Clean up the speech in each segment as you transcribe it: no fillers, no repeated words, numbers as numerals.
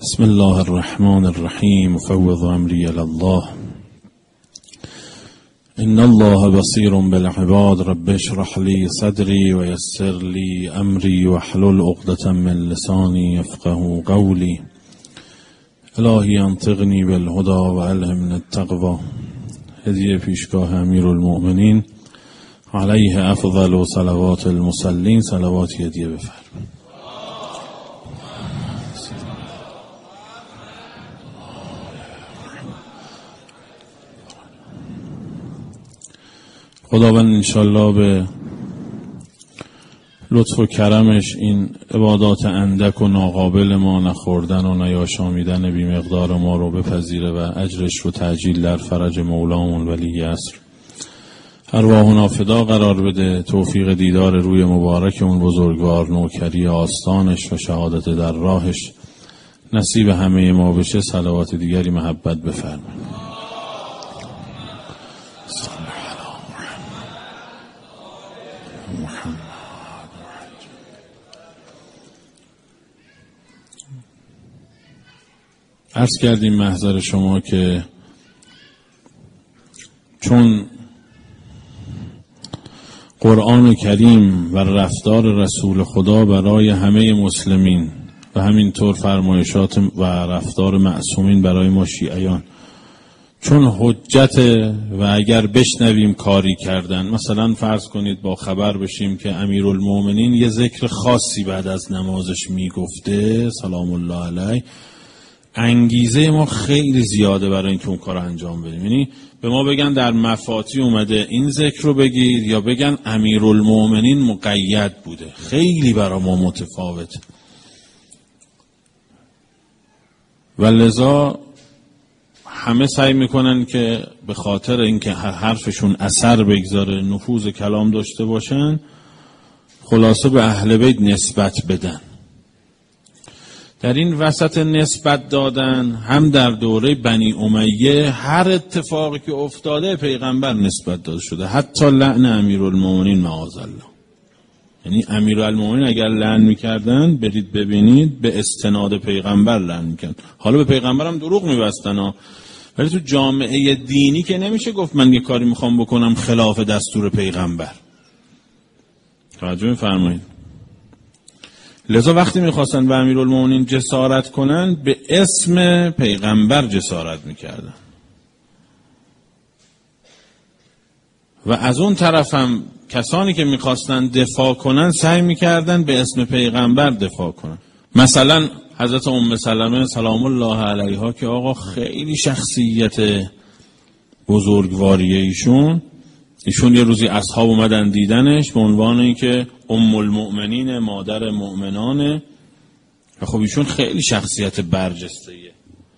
بسم الله الرحمن الرحیم فوض امری الی الله ان الله بصیر بالعباد رب اشرح لی صدری و یسر لی امری واحلل عقدة من لسانی یفقهوا قولی الهی انطقنی بالهدی و الهمنی التقوی. هدیه پیشگاه امیرالمؤمنین علیه افضل و صلوات المصلین، صلواتی هدیه بفرمایید. خداوند انشالله به لطف و کرمش این عبادات اندک و ناقابل ما، نخوردن و نیاشامیدن بی مقدار ما رو بپذیره و اجرش رو تعجیل در فرج مولامون ولی عصر ارواحنا فدا قرار بده. توفیق دیدار روی مبارک اون بزرگوار، نوکری آستانش و شهادت در راهش نصیب همه ما بشه. صلوات دیگری محبت بفرمایید. عرض کردیم محضر شما که چون قرآن کریم و رفتار رسول خدا برای همه مسلمین و همینطور فرمایشات و رفتار معصومین برای ما شیعیان چون حجت و اگر بشنویم کاری کردن، مثلا فرض کنید با خبر بشیم که امیرالمؤمنین یه ذکر خاصی بعد از نمازش میگفته سلام الله علیه، انگیزه ما خیلی زیاده برای اینکه اون کار انجام بدیم. یعنی به ما بگن در مفاتی اومده این ذکر رو بگیر، یا بگن امیرالمؤمنین مقید بوده، خیلی برای ما متفاوته. و لذا همه سعی میکنن که به خاطر اینکه حرفشون اثر بگذاره، نفوذ کلام داشته باشن، خلاصه به اهل بیت نسبت بدن. در این وسط نسبت دادن هم در دوره بنی امیه هر اتفاقی که افتاده پیغمبر نسبت داده شده، حتی لعن امیرالمؤمنین معاذالله. یعنی امیرالمؤمنین اگر لعن میکردن برید ببینید به استناد پیغمبر لعن میکردن. حالا به پیغمبر هم دروغ میبستن، ولی تو جامعه دینی که نمیشه گفت من یه کاری میخوام بکنم خلاف دستور پیغمبر. توجه میفرمایید. لذا وقتی میخواستن به امیرالمؤمنین جسارت کنن به اسم پیغمبر جسارت میکردن، و از اون طرف هم کسانی که میخواستن دفاع کنن سعی میکردن به اسم پیغمبر دفاع کنن. مثلا حضرت ام سلمه سلام الله علیها که آقا خیلی شخصیت بزرگواریه ایشون یه روزی اصحاب اومدن دیدنش به عنوان اینکه ام المؤمنین، مادر مؤمنانه، و خب ایشون خیلی شخصیت برجسته‌ایه.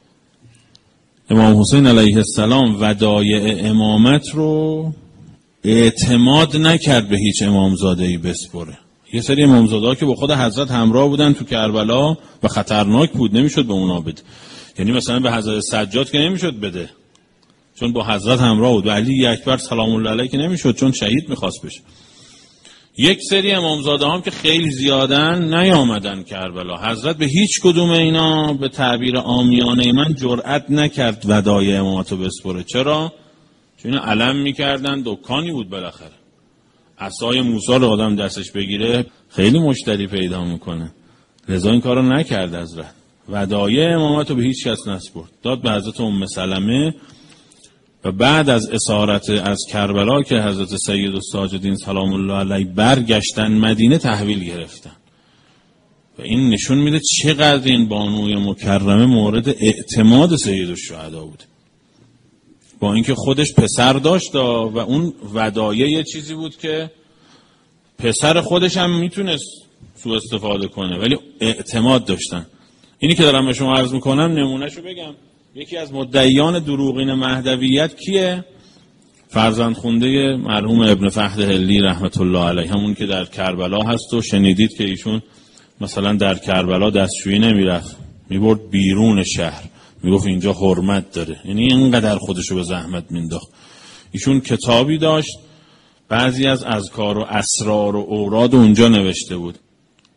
امام حسین علیه السلام ودایع امامت رو اعتماد نکرد به هیچ امامزاده‌ای بسپره. یه سری امامزاده‌ها که با خود حضرت همراه بودن تو کربلا و خطرناک بود، نمیشد به اونا بده. یعنی مثلا به حضرت سجاد که نمیشد بده چون با حضرت همراه بود، و علی اکبر سلام الله علیه که نمیشد چون شهید میخواست بشه. یک سری امامزاده هم که خیلی زیادن نیامدن کربلا، حضرت به هیچ کدوم اینا به تعبیر عامیانه من جرأت نکرد ودایع امامتو بسپره. چرا؟ چون علم میکردن، دکانی بود بالاخره. عصای موسی رو آدم دستش بگیره خیلی مشتری پیدا میکنه، لذا این کارو نکرد. حضرت ودایع امامتو به هیچ کس نسپرد، داد به حضرت ام سلمه. و بعد از اسارت از کربلا که حضرت سید الساجدین سلام الله علیه برگشتن مدینه تحویل گرفتن، و این نشون میده چقدر این بانوی مکرمه مورد اعتماد سید الشهدا بود، با اینکه خودش پسر داشت و اون ودایع یه چیزی بود که پسر خودش هم میتونست سوء استفاده کنه، ولی اعتماد داشتن. اینی که دارم به شما عرض میکنم نمونهشو بگم. یکی از مدعیان دروغین مهدویت کیه؟ فرزند خونده مرحوم ابن فهد هلی رحمت الله علیه، همون که در کربلا هست و شنیدید که ایشون مثلا در کربلا دستشویی نمیرفت، میبرد بیرون شهر، میگفت اینجا حرمت داره. یعنی اینقدر خودشو به زحمت مینداخت. ایشون کتابی داشت، بعضی از اذکار و اسرار و اوراد اونجا نوشته بود.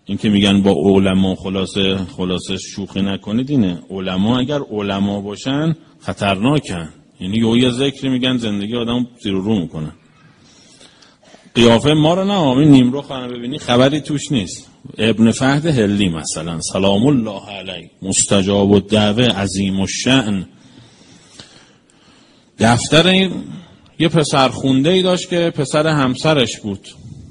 این که میگن با علما خلاصه شوخی نکنید اینه. علما اگر علما باشن خطرناکن، یعنی یه ذکری میگن زندگی آدم زیر و رو میکنن. قیافه ما رو نه، این نیمرو خانه ببینی خبری توش نیست. ابن فهد هلی مثلا سلام الله علیه، مستجاب الدعوه، عظیم الشأن. دفتر این یه پسر خونده ای داشت که پسر همسرش بود.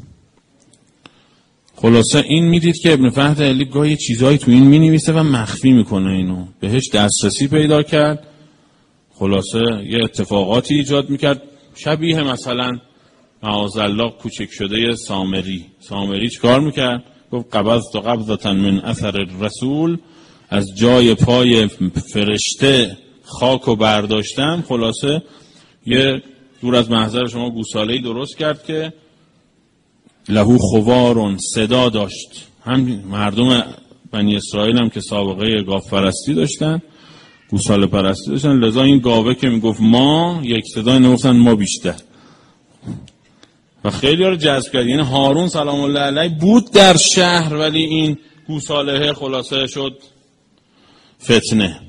خلاصه این میدید که ابن فهد هلی گاهی چیزایی تو این مینویسه و مخفی میکنه، اینو بهش دسترسی پیدا کرد. خلاصه یه اتفاقاتی ایجاد میکرد شبیه مثلا معاذالله کوچک شده سامری چیکار میکرد؟ گفت قبضت قبضة من اثر الرسول، از جای پای فرشته خاکو برداشتم. خلاصه یه دور از محضر شما گوساله‌ای درست کرد که لهو خوارون، صدا داشت. هم مردم بنی اسرائیل هم که سابقه گاو پرستی داشتن، گوساله پرستی داشتن، لذا این گاوه که میگفت ما، یک صدا نگفتن ما بیشتر، و خیلی ها رو جذب کرد. یعنی هارون سلام الله علیه بود در شهر، ولی این گوساله خلاصه شد فتنه.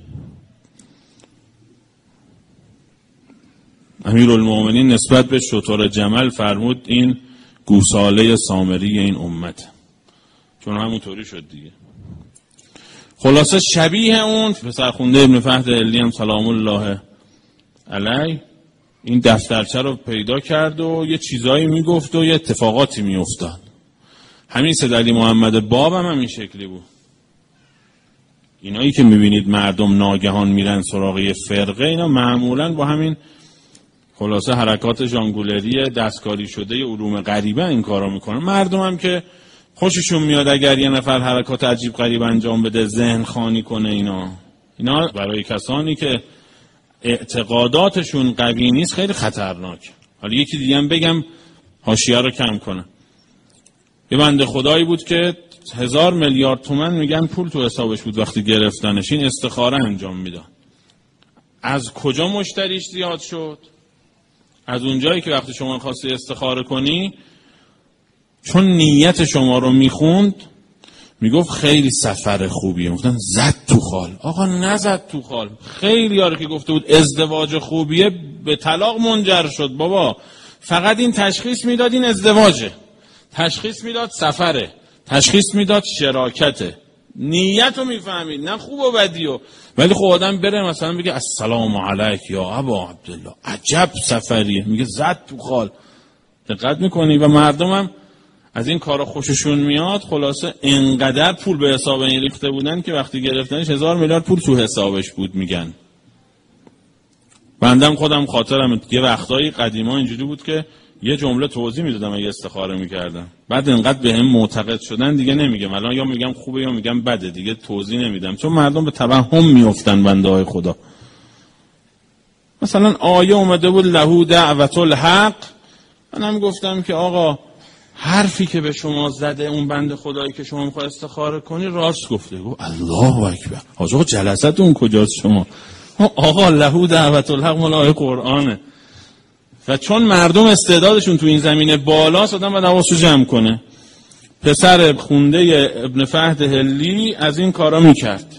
امیرالمومنین نسبت به شتر جمل فرمود این گوساله سامری این امت، چون همونطوری شد دیگه. خلاصه شبیه اون پسر خونده ابن فهد هلی هم سلام الله علیه این دفترچه رو پیدا کرد و یه چیزایی میگفت و یه اتفاقاتی میافتاد. همین سید علی محمد باب هم این شکلی بود. اینایی که میبینید مردم ناگهان میرن سراغ فرقه، اینا معمولا با همین خلاصه حرکات ژانگولری دستکاری شده علوم غریبه این کارا میکنن. مردم هم که خوششون میاد اگر یه نفر حرکات عجیب غریب انجام بده، ذهن خانی کنه. اینا برای کسانی که اعتقاداتشون قوی نیست خیلی خطرناک. حالا یکی دیگه هم بگم حاشیه رو کم کنه. یه بنده خدایی بود که 1000 میلیارد تومان میگن پول تو حسابش بود وقتی گرفتنش. این استخاره انجام میداد. از کجا مشتریش زیاد شد؟ از اونجایی که وقتی شما خواستی استخاره کنی، چون نیت شما رو میخوند، میگفت خیلی سفر خوبیه. گفتن زد تو خال. آقا نزد تو خال. خیلی یاره که گفته بود ازدواج خوبیه به طلاق منجر شد. بابا فقط این تشخیص میداد این ازدواجه، تشخیص میداد سفره، تشخیص میداد شراکته. نیت رو میفهمید، نه خوب و بدیو. ولی خب آدم بره مثلا بگه السلام علیک یا ابا عبدالله، عجب سفریه، میگه زد تو خال. دقت میکنی؟ و مردم هم از این کارا خوششون میاد. خلاصه انقدر پول به حساب این ریخته بودن که وقتی گرفتنش 1000 میلیارد پول تو حسابش بود. میگن بندم خودم خاطرم یه وقتایی قدیما اینجوری بود که یه جمله توضیح میدادم اگه استخاره میکردم، بعد انقدر بهم معتقد شدن دیگه نمیگم. الان یا میگم خوبه یا میگم بده، دیگه توضیح نمیدم، چون مردم به توهم میافتن. بنده های خدا مثلا آیه اومده بود لهو دعوت الحق، منم گفتم که آقا حرفی که به شما زده اون بنده خدایی که شما میخواد استخاره کنی راست گفته. گفت الله اکبر. آقا جلستون کجاست شما؟ آقا لهو دعوت الحق مال آیه قرآنه. و چون مردم استعدادشون تو این زمینه بالاست، آدم باید حواسو جمع کنه. پسر خونده ابن فهد هلی از این کارا میکرد.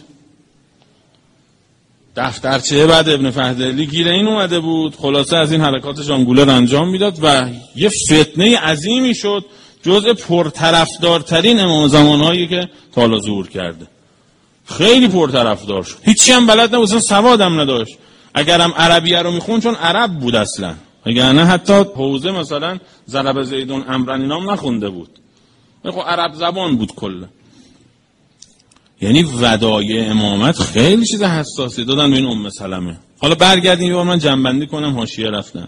دفترچه بعد ابن فهد هلی گیر این اومده بود. خلاصه از این حرکات ژانگولر انجام میداد و یه فتنه عظیمی شد، جزء پرطرفدارترین امام زمانهایی که تا حالا ظهور کرده. خیلی پرطرفدار شد. هیچی هم بلد نبود، سوادم نداشت. اگرم عربیه رو میخون، چون عرب بود اصلا، اگر نه حتی حوزه مثلا ضرب زیدون امرن اینام نخونده بود، خب عرب زبان بود کله. یعنی ودایع امامت خیلی چیز حساسی دادن به این سلمه. حالا برگردیم من جنبندی کنم، حاشیه رفتن.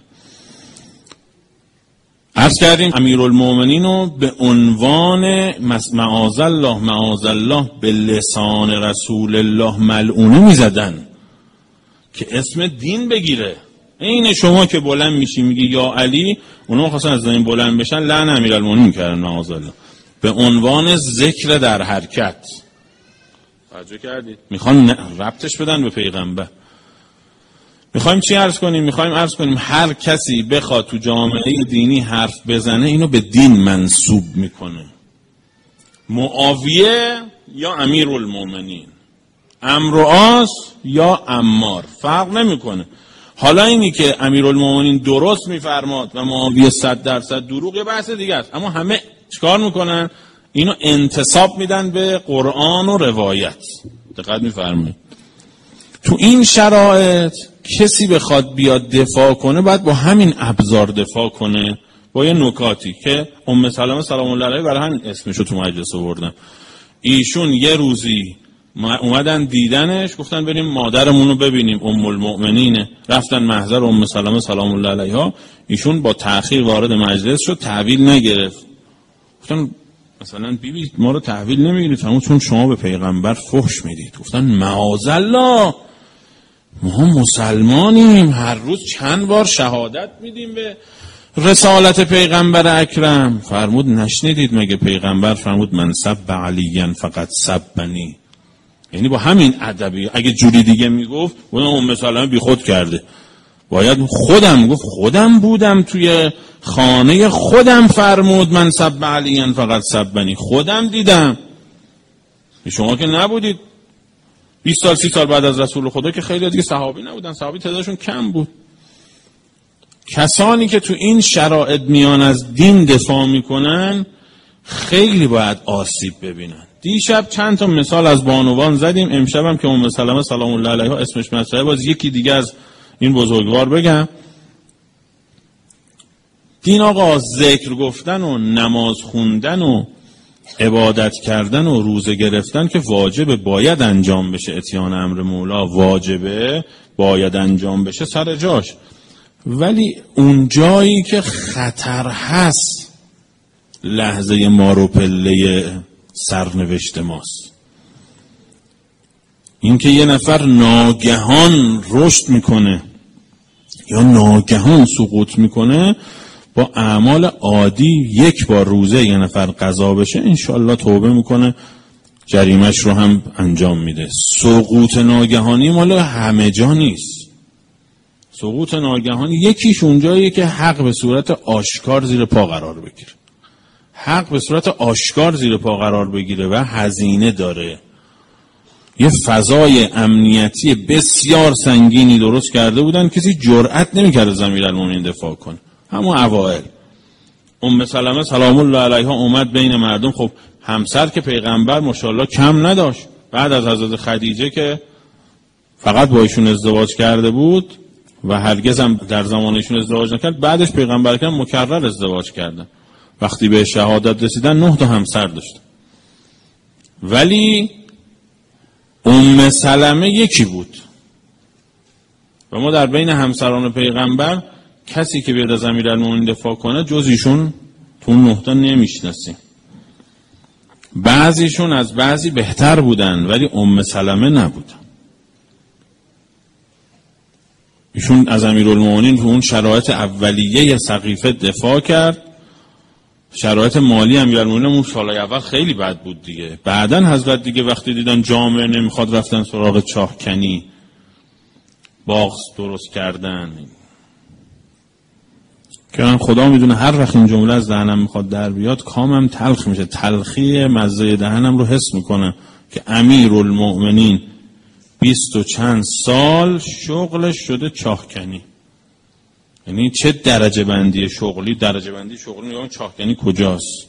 عرض کردیم امیرالمومنین رو به عنوان معاذالله به لسان رسول الله ملعونه میزدن که اسم دین بگیره. این شما که بلند میشی میگی یا علی، اونا خواستن از این بلند بشن، لعن امیرالمومنین کردن معاذالله به عنوان ذکر در حرکت. توجه کردید؟ میخوان ربطش بدن به پیغمبر. میخوایم چی عرض کنیم؟ میخوایم عرض کنیم هر کسی بخواد تو جامعه دینی حرف بزنه، اینو به دین منسوب میکنه. معاویه یا امیرالمومنین، عمرو و عاص یا عمار، فرق نمیکنه. حالا اینی که امیرالمومنین درست میفرماد و معاویه 100% دروغ یه بحث دیگه است، اما همه چیکار میکنن؟ اینو انتساب میدن به قرآن و روایت. دقت میفرمایید. تو این شرایط کسی بخواد بیاد دفاع کنه باید با همین ابزار دفاع کنه، با یه نکاتی که ام سلمه سلام الله علیها برای همین اسمشو تو مجلس آوردن. ایشون یه روزی اومدن دیدنش، گفتن بریم مادرمون رو ببینیم، ام المؤمنینه. رفتن محضر ام سلمه سلام الله علیها، ایشون با تأخیر وارد مجلس شد، تحویل نگرفت. گفتن مثلا بیبی ما رو تحویل نمیگیرید همون چون شما به پیغمبر فحش میدید. گفتن معاذالله، ما مسلمانیم، هر روز چند بار شهادت میدیم به رسالت پیغمبر اکرم. فرمود نشنیدید مگه پیغمبر فرمود من سب علیاً فقط سبنی؟ یعنی با همین ادبی. اگه جوری دیگه میگفت اون ام سلمه بی خود کرده، باید خودم گفت خودم بودم توی خانه خودم فرمود من سب علیاً فقط سبنی، خودم دیدم، شما که نبودید. 20 سال 30 سال بعد از رسول خدا که خیلی دیگه صحابی نبودن، صحابی تعدادشون کم بود. کسانی که تو این شرایط میان از دین دفاع میکنن خیلی باید آسیب ببینن. دیشب چند تا مثال از بانوان زدیم، امشبم که ام سلمه سلام الله علیها اسمش مطرحه باز یکی دیگه از این بزرگوار بگم. دین آقا ذکر گفتن و نماز خوندن و عبادت کردن و روزه گرفتن که واجبه، باید انجام بشه، اتیان امر مولا واجبه، باید انجام بشه سر جاش. ولی اون جایی که خطر هست لحظه مارو پله سرنوشت ماست. این که یه نفر ناگهان رشد میکنه یا ناگهان سقوط میکنه، با اعمال عادی یک بار روزه یه نفر قضا بشه انشالله توبه میکنه، جریمش رو هم انجام میده. سقوط ناگهانی مال همه جا نیست. سقوط ناگهانی یکیش اونجاییه که حق به صورت آشکار زیر پا قرار بگیره، حق به صورت آشکار زیر پا قرار بگیره و هزینه داره. یه فضای امنیتی بسیار سنگینی درست کرده بودن، کسی جرأت نمی‌کرد از امیرالمومنین دفاع کنه. همون اوائل ام سلمه سلام الله علیها اومد بین مردم. خب همسر که پیغمبر ماشاءالله کم نداشت، بعد از حضرت خدیجه که فقط با ایشون ازدواج کرده بود و هرگز هم در زمانشون ازدواج نکرد، بعدش پیغمبر کردن مکرر ازدواج کردن. وقتی به شهادت رسیدن 9 تا همسر داشت، ولی ام سلمه یکی بود. و ما در بین همسران پیغمبر کسی که بیاد از امیرالمومنین دفاع کنه جز ایشون تو اون 9 تا نمیشناسیم. بعضیشون از بعضی بهتر بودن ولی ام سلمه نبودن. ایشون از امیرالمومنین تو اون شرایط اولیه سقیفه دفاع کرد. شرایط مالی امیرالمومنین اون سالهای اول خیلی بد بود دیگه. بعدن حضرت دیگه وقتی دیدن جامعه نمیخواد رفتن سراغ چاهکنی، باغ درست کردن. که من خدا میدونه هر وقت این جمله از دهنم میخواد در بیاد کامم تلخ میشه، تلخی مزه دهنم رو حس میکنم که امیرالمومنین 20 و چند سال شغلش شده چاهکنی. یعنی چه درجه بندی شغلی؟ درجه بندی شغلی میگم چاهکنی کجاست؟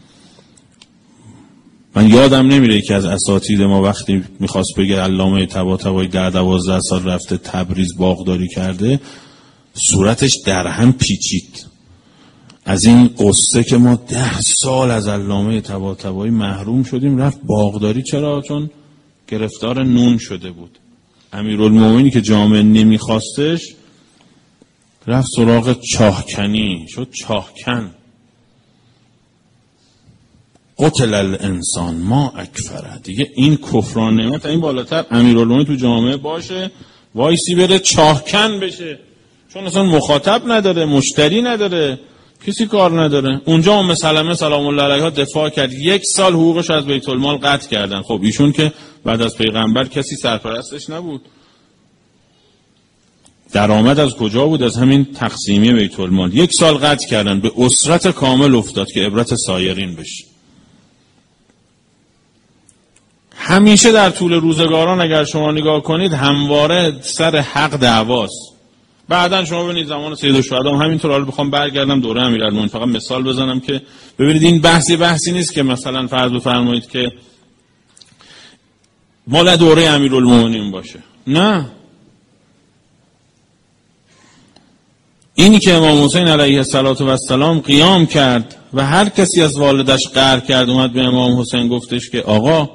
من یادم نمیره که از اساتید ما وقتی میخواست بگه علامه طباطبایی 10-12 سال رفته تبریز باغداری کرده، صورتش در هم پیچید از این قصه که ما 10 سال از علامه طباطبایی محروم شدیم، رفت باغداری. چرا؟ چون گرفتار نون شده بود. امیرالمومنینی که جامعه نمیخواستش رفت سراغ چاهکنی، شد چاهکن. قتل الانسان ما اکفره. دیگه این کفران نعمت این بالاتر امیرالمومنین تو جامعه باشه وایسی بره چاهکن بشه، چون اصلا مخاطب نداره، مشتری نداره، کسی کار نداره. اونجا ام سلمه سلام الله علیها دفاع کرد، 1 سال حقوقش از بیت المال قطع کردن. خب ایشون که بعد از پیغمبر کسی سرپرستش نبود، درآمد از کجا بود؟ از همین تقسیمی بیت المال. 1 سال قطع کردن، به اسرت کامل افتاد که عبرت سایرین بشه. همیشه در طول روزگاران اگر شما نگاه کنید همواره سر حق دعواست. بعدن شما ببینید زمان سید الشهدا همینطور. حالا بخوام برگردم دوره امیرالمومنین فقط مثال بزنم که ببینید این بحثی نیست که مثلا فرض بفرمایید که مال دوره امیرالمومنین باشه. نه، اینی که امام حسین علیه السلام قیام کرد و هر کسی از والدش قهر کرد اومد به امام حسین گفتش که آقا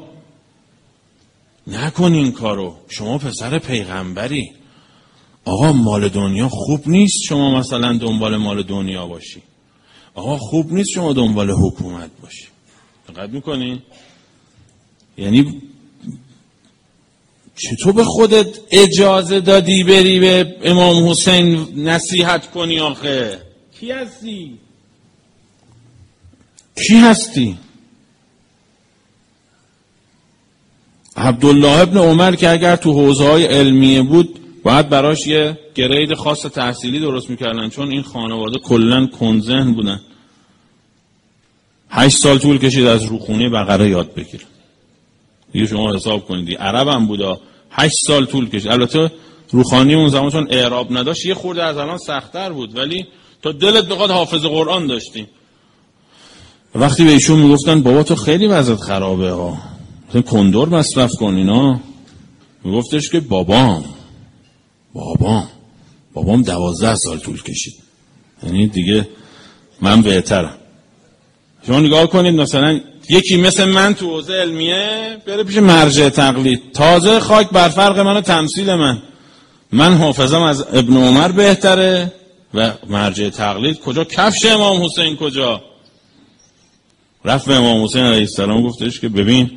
نکن این کارو، شما پسر پیغمبری، آقا مال دنیا خوب نیست شما مثلا دنبال مال دنیا باشی، آقا خوب نیست شما دنبال حکومت باشی. دقت میکنی؟ یعنی چطور به خودت اجازه دادی بری به امام حسین نصیحت کنی؟ آخه کی هستی؟ عبدالله ابن عمر که اگر تو حوزه‌های علمیه بود باید براش یه گرید خاص تحصیلی درست میکردن، چون این خانواده کلن کنذهن بودن. 8 سال طول کشید از روخونه بقره یاد بگیره. دیگه شما حساب کنید، عرب هم بودا، 8 سال طول کشید. البته روخانی اون زمان چون اعراب نداشت یه خورده از الان سخت‌تر بود، ولی تا دلت بخواد حافظ قرآن داشتیم. وقتی به ایشون میگفتن بابا تو خیلی وضعت خرابه ها، مثلا کندور مصرف کن اینا، میگفتش که بابام 12 سال طول کشید، یعنی دیگه من بهترم. شما نگاه کنید مثلا یکی مثل من تو حوزه علمیه بره پیش مرجع تقلید، تازه خاک بر فرق من و تمثیل من حافظم از ابن عمر بهتره و مرجع تقلید کجا؟ کفش امام حسین کجا؟ رفت به امام حسین علیه السلام گفتش که ببین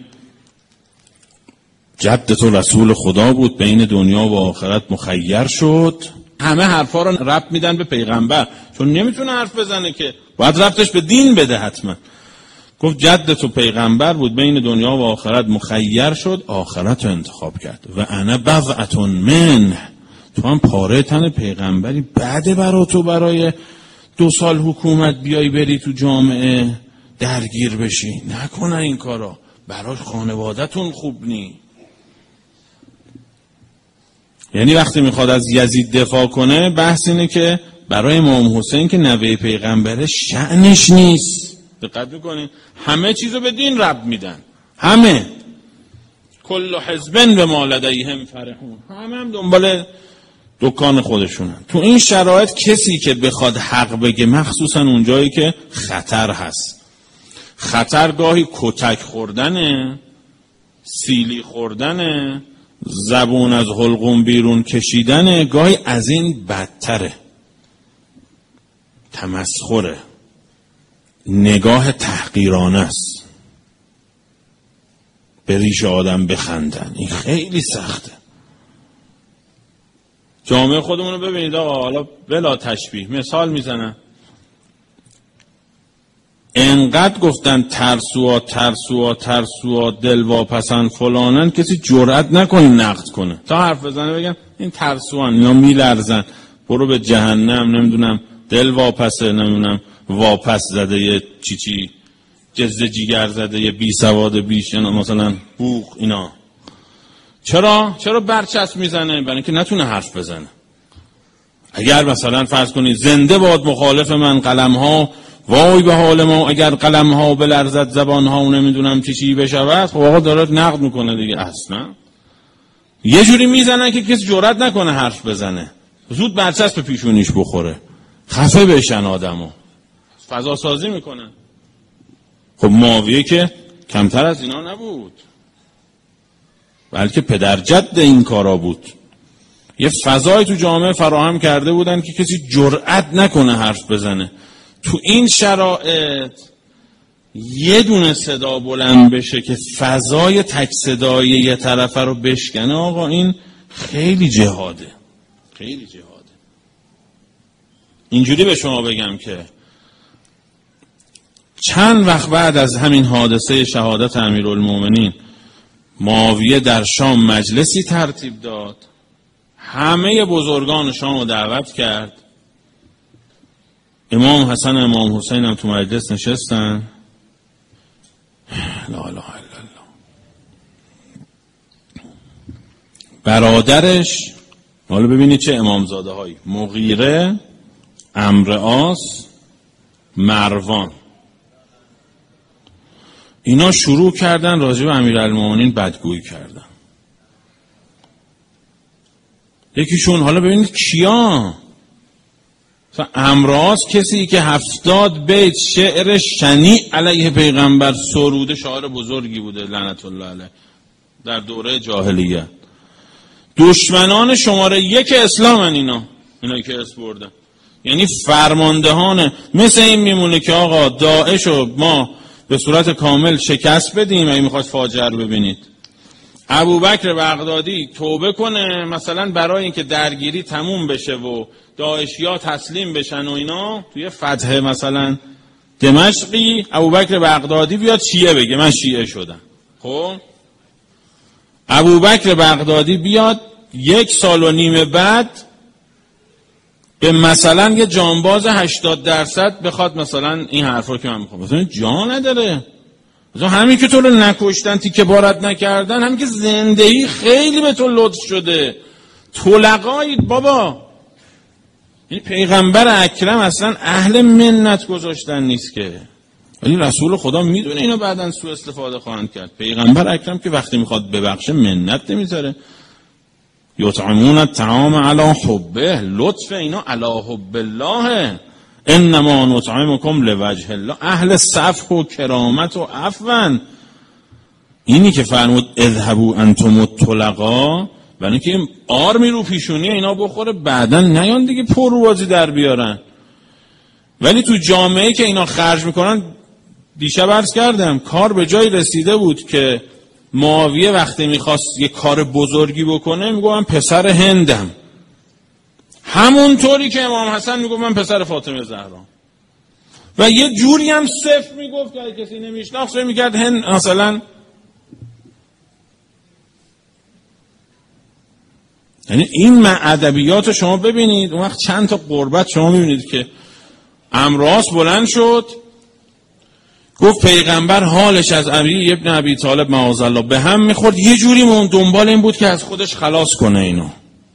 جد تو رسول خدا بود، بین دنیا و آخرت مخیر شد. همه حرفا رو ربط میدن به پیغمبر، چون نمیتونه حرف بزنه که باید ربطش به دین بده حتما. گفت جد تو پیغمبر بود، بین دنیا و آخرت مخیر شد، آخرت رو انتخاب کرد. و انا بضعة منه، تو هم پاره تن پیغمبری، بعد برا تو برای 2 سال حکومت بیای بری تو جامعه درگیر بشی. نکنه این کارا، براش خانوادتون خوب نی. یعنی وقتی میخواد از یزید دفاع کنه بحث اینه که برای امام حسین که نوه پیغمبره شأنش نیست. دقت میکنین؟ همه چیزو به دین ربط میدن، همه کل حزب بما لدیهم فرحون، هم دنبال دکان خودشونن. تو این شرایط کسی که بخواد حق بگه، مخصوصا اونجایی که خطر هست، خطر گاهی کتک خوردنه، سیلی خوردنه، زبون از حلقوم بیرون کشیدنه، گاهی از این بدتره، تمسخره، نگاه تحقیرانه است، به ریش آدم بخندن. این خیلی سخته. جامعه خودمون رو ببینید آقا، حالا بلا تشبیه مثال میزنن، انقدر گفتن ترسوها دلواپسن فلانن، کسی جرئت نکنه نقد کنه، تا حرف بزنه بگن این ترسوان، اینا میلرزن، برو به جهنم، نمیدونم دلواپسه، نمیدونم واپس زده، یه چی جزه جیگر زده، یه بی سواد بیش، مثلا بوق. اینا چرا برچسب میزنه؟ برای اینکه نتونه حرف بزنه. اگر مثلا فرض کنید زنده باد مخالف من قلم ها، وای به حال ما اگر قلم ها بلرزد زبان ها نمیدونم چی بشود، خب آقا داره نقد میکنه دیگه. اصلا یه جوری میزنن که کسی جرئت نکنه حرف بزنه، زود برچسب به پیشونیش بخوره، خفه بشن آدمو، فضا سازی میکنن. خب معاویه که کمتر از اینا نبود، بلکه پدر جد این کارا بود. یه فضای تو جامعه فراهم کرده بودن که کسی جرئت نکنه حرف بزنه. تو این شرایط یه دونه صدا بلند بشه که فضای تک صدایی یه طرفه رو بشکنه، آقا این خیلی جهاده، خیلی جهاده. اینجوری به شما بگم که چند وقت بعد از همین حادثه شهادت امیرالمومنین، معاویه در شام مجلسی ترتیب داد، همه بزرگان شام رو دعوت کرد، امام حسن امام حسین هم تو مجلس نشستن. لا اله الا الله. برادرش، حالا ببینید چه امامزاده هایی، مغیره، عمرواس، مروان، اینا شروع کردن راجع به امیرالمومنین بدگویی کردن. یکیشون، حالا ببینید کیا، عمرواس کسی که 70 بیت شعر شنیع علیه پیغمبر سروده، شاعر بزرگی بوده لعنت الله علیه در دوره جاهلیت. دشمنان شماره 1 اسلامن اینایی که اسم بردن، یعنی فرماندهان. مثل این میمونه که آقا داعش رو ما به صورت کامل شکست بدیم اگه میخواد فاجعه رو ببینید. ابوبکر بغدادی توبه کنه مثلا برای اینکه درگیری تموم بشه و داعشیا تسلیم بشن و اینا، توی فتح مثلا دمشقی ابوبکر بغدادی بیاد شیعه بگه من شیعه شدم. خب ابوبکر بغدادی بیاد 1.5 سال بعد به مثلا یه جانباز 80% بخواد مثلا این حرفا که من میخوام، مثلا جا نداره. مثلا همین که تو رو نکشتن، تیکه بارت نکردن، همین که زندگی خیلی به تو لطف شده، طلقایید بابا. این پیغمبر اکرم اصلا اهل منت گذاشتن نیست که، ولی رسول خدا میدونه اینو بعدن سوء استفاده خواهند کرد. پیغمبر اکرم که وقتی میخواد ببخشه منت نمیذاره. یطعمون الطعام علی حبه، لطف اینا علی حب الله، انما نطعمکم لوجه الله، اهل صفح و کرامت و عفو. اینی که فرمود اذهبوا انتم الطلقا، برای اینکه آر میرو پیشونی اینا بخوره بعدن نیان دیگه پروازی در بیارن. ولی تو جامعه که اینا خرج میکنن، دیشب عرض کردم کار به جای رسیده بود که معاویه وقتی میخواست یه کار بزرگی بکنه میگه من پسر هندم، همونطوری که امام حسن میگه من پسر فاطمه زهرا، و یه جوری هم صفر میگفت که کسی نمیشناخت میکرد هند مثلا. یعنی این ادبیات شما ببینید، اون وقت چند تا قربت شما میبینید که عمرواس بلند شد گفت پیغمبر حالش از علی ابن ابی طالب معاذالله به هم میخورد، یه جوری اون دنبال این بود که از خودش خلاص کنه اینو.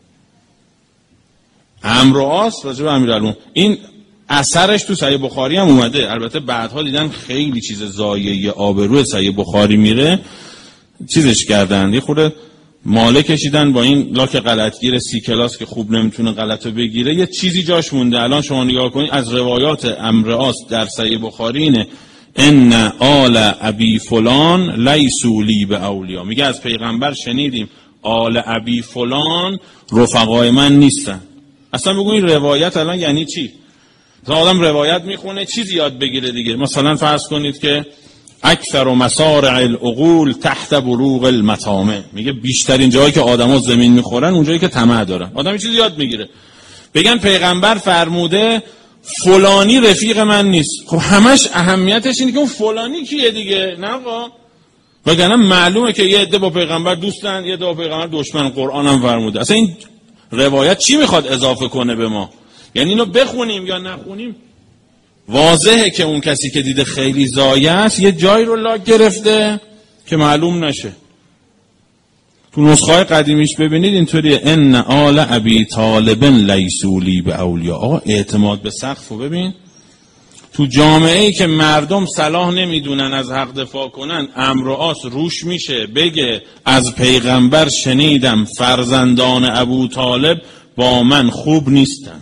عمرواس راجع به امیرالمومنین، این اثرش تو صحیح بخاری هم اومده. البته بعدها دیدن خیلی چیز ضایعه آبروی صحیح بخاری میره، چیزش کردن، یه خورده ماله کشیدن با این لاک غلطگیر 30 کلاس که خوب نمیتونه غلطو بگیره، یه چیزی جاش مونده. الان شما نگاه کنید از روایات عمرواس در صحیح بخاری اینه ان آل ابی فلان لیسوا لی باولیا، میگه از پیغمبر شنیدیم آل ابی فلان رفقای من نیستن. اصلا بگو این روایت الان یعنی چی؟ مثلا آدم روایت میخونه چیزی یاد بگیره دیگه. مثلا فرض کنید که اکثر مسارع العقول تحت بروق المطامع، میگه بیشترین جایی که آدما زمین میخورن اونجایی که طمع دارن. آدم این چیزی یاد میگیره. بگن پیغمبر فرموده فلانی رفیق من نیست، خب همش اهمیتش اینه که اون فلانی کیه دیگه، نه آقا. وگرنه معلومه که یه عده با پیغمبر دوستن، یه عده با پیغمبر دشمن. قرآن هم فرموده. اصلا این روایت چی میخواد اضافه کنه به ما؟ یعنی اینو بخونیم یا نخونیم واضحه که اون کسی که دیده خیلی ضایع است یه جایی رو لاک گرفته که معلوم نشه. تو نسخه‌های قدیمیش ببینید اینطوریه ان آل ابی طالب لیسوا لی باولیا. آقا اعتماد به سقف رو ببین. تو جامعه‌ای که مردم صلاح نمیدونن از حق دفاع کنن، عمرواس روش میشه بگه از پیغمبر شنیدم فرزندان ابو طالب با من خوب نیستن.